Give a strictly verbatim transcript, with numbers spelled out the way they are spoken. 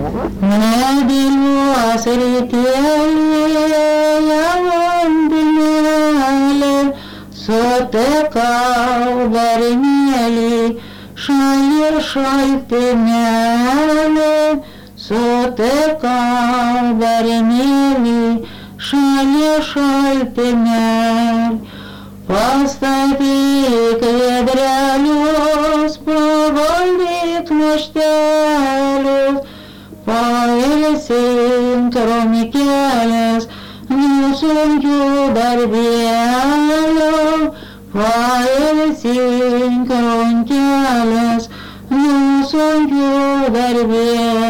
Nebyliuos rytėlėje vandenėlį, sutikau bernėlį, šalį šaltinėlį, sutikau bernėlį, šalį šaltinėlį. Pastatyk vedrelius, pavaldyk naštelius, pailsink runkelius nuo sunkių darbelių, pailsink runkelius nuo sunkių darbelių.